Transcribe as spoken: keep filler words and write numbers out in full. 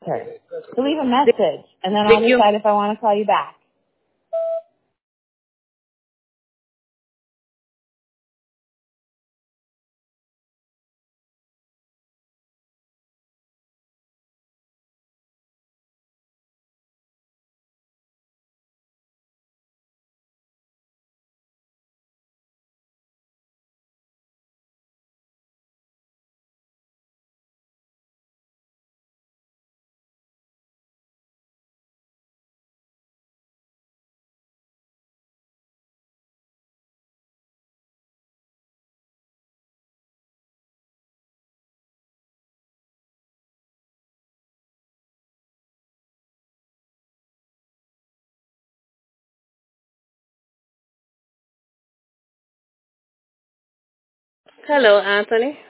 her. So leave a message, and then Did I'll you- decide if I want to call you back. Hello, Anthony.